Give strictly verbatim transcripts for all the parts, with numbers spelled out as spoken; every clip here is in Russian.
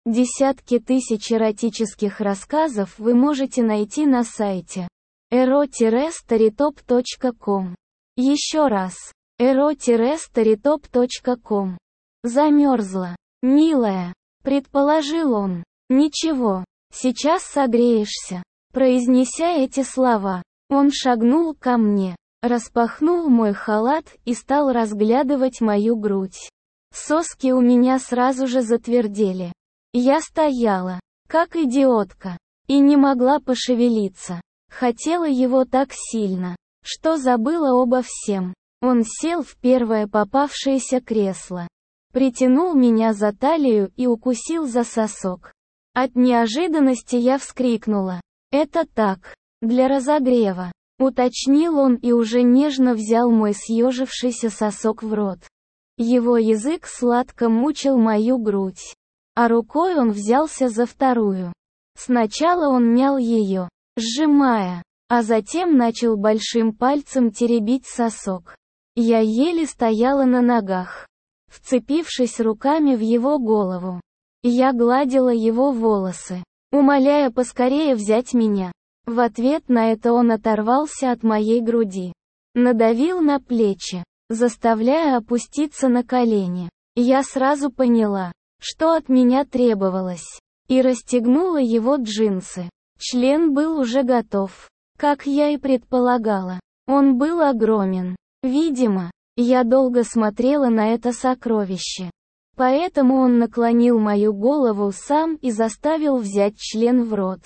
Десятки тысяч эротических рассказов вы можете найти на сайте эро старитоп точка ком. Еще раз. эро старитоп точка ком. Замерзла. Милая. Предположил он. Ничего. Сейчас согреешься. Произнеся эти слова, он шагнул ко мне, распахнул мой халат и стал разглядывать мою грудь. Соски у меня сразу же затвердели. Я стояла, как идиотка, и не могла пошевелиться. Хотела его так сильно, что забыла обо всем. Он сел в первое попавшееся кресло, притянул меня за талию и укусил за сосок. От неожиданности я вскрикнула. «Это так, для разогрева», — уточнил он и уже нежно взял мой съежившийся сосок в рот. Его язык сладко мучил мою грудь, а рукой он взялся за вторую. Сначала он мял ее, сжимая, а затем начал большим пальцем теребить сосок. Я еле стояла на ногах, вцепившись руками в его голову. Я гладила его волосы, умоляя поскорее взять меня. В ответ на это он оторвался от моей груди, надавил на плечи, заставляя опуститься на колени. Я сразу поняла, что от меня требовалось, и расстегнула его джинсы. Член был уже готов, как я и предполагала. Он был огромен. Видимо, я долго смотрела на это сокровище. Поэтому он наклонил мою голову сам и заставил взять член в рот.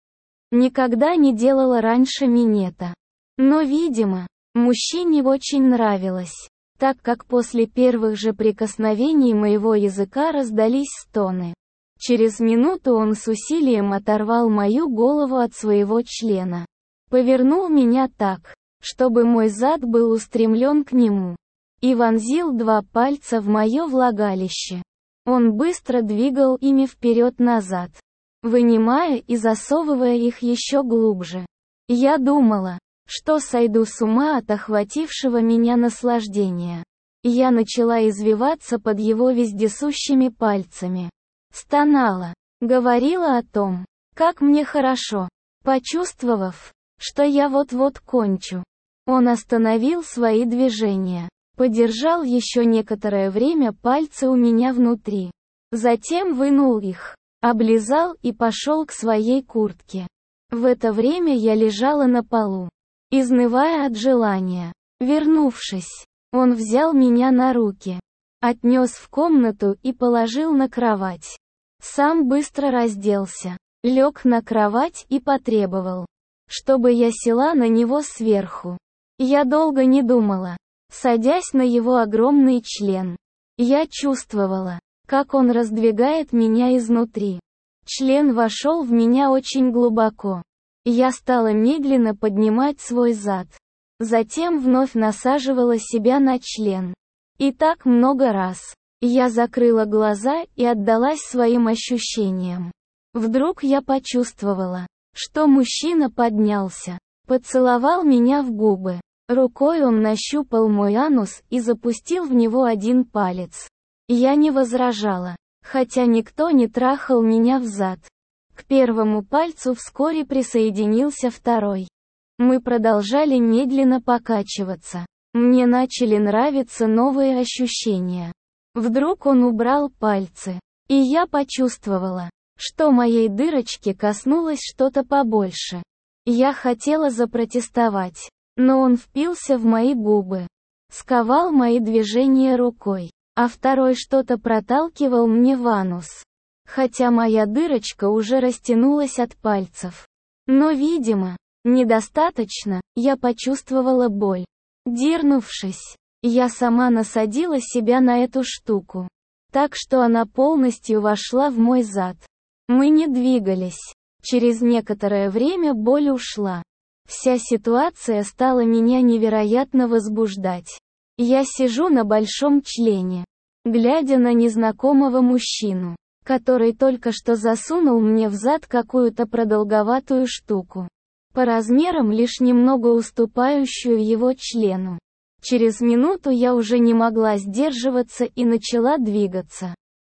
Никогда не делала раньше минета. Но, видимо, мужчине очень нравилось, так как после первых же прикосновений моего языка раздались стоны. Через минуту он с усилием оторвал мою голову от своего члена. Повернул меня так, чтобы мой зад был устремлен к нему, и вонзил два пальца в мое влагалище. Он быстро двигал ими вперед-назад, вынимая и засовывая их еще глубже. Я думала, что сойду с ума от охватившего меня наслаждения. Я начала извиваться под его вездесущими пальцами. Стонала, говорила о том, как мне хорошо. Почувствовав, что я вот-вот кончу, он остановил свои движения. Подержал еще некоторое время пальцы у меня внутри. Затем вынул их, облизал и пошел к своей куртке. В это время я лежала на полу, изнывая от желания. Вернувшись, он взял меня на руки, отнес в комнату и положил на кровать. Сам быстро разделся, лег на кровать и потребовал, чтобы я села на него сверху. Я долго не думала, садясь на его огромный член. Я чувствовала, как он раздвигает меня изнутри. Член вошел в меня очень глубоко. Я стала медленно поднимать свой зад. Затем вновь насаживала себя на член. И так много раз. Я закрыла глаза и отдалась своим ощущениям. Вдруг я почувствовала, что мужчина поднялся, поцеловал меня в губы. Рукой он нащупал мой анус и запустил в него один палец. Я не возражала, хотя никто не трахал меня взад. К первому пальцу вскоре присоединился второй. Мы продолжали медленно покачиваться. Мне начали нравиться новые ощущения. Вдруг он убрал пальцы, и я почувствовала, что моей дырочке коснулось что-то побольше. Я хотела запротестовать, но он впился в мои губы, сковал мои движения рукой, а второй что-то проталкивал мне в анус. Хотя моя дырочка уже растянулась от пальцев. Но, видимо, недостаточно, я почувствовала боль. Дернувшись, я сама насадила себя на эту штуку, так что она полностью вошла в мой зад. Мы не двигались. Через некоторое время боль ушла. Вся ситуация стала меня невероятно возбуждать. Я сижу на большом члене, глядя на незнакомого мужчину, который только что засунул мне в зад какую-то продолговатую штуку, по размерам лишь немного уступающую его члену. Через минуту я уже не могла сдерживаться и начала двигаться.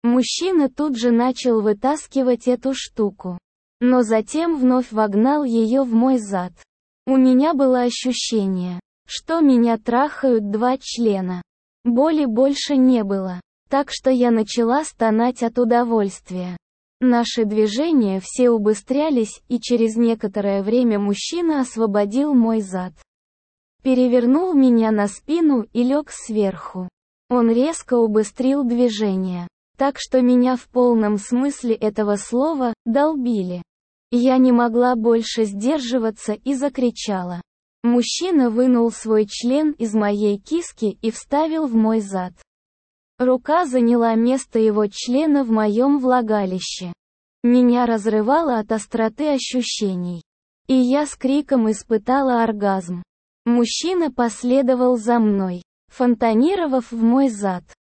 Мужчина тут же начал вытаскивать эту штуку. Но затем вновь вогнал ее в мой зад. У меня было ощущение, что меня трахают два члена. Боли больше не было. Так что я начала стонать от удовольствия. Наши движения все убыстрялись, и через некоторое время мужчина освободил мой зад. Перевернул меня на спину и лег сверху. Он резко убыстрил движение. Так что меня в полном смысле этого слова долбили. Я не могла больше сдерживаться и закричала. Мужчина вынул свой член из моей киски и вставил в мой зад. Рука заняла место его члена в моем влагалище. Меня разрывало от остроты ощущений. И я с криком испытала оргазм. Мужчина последовал за мной, фонтанировав в мой зад.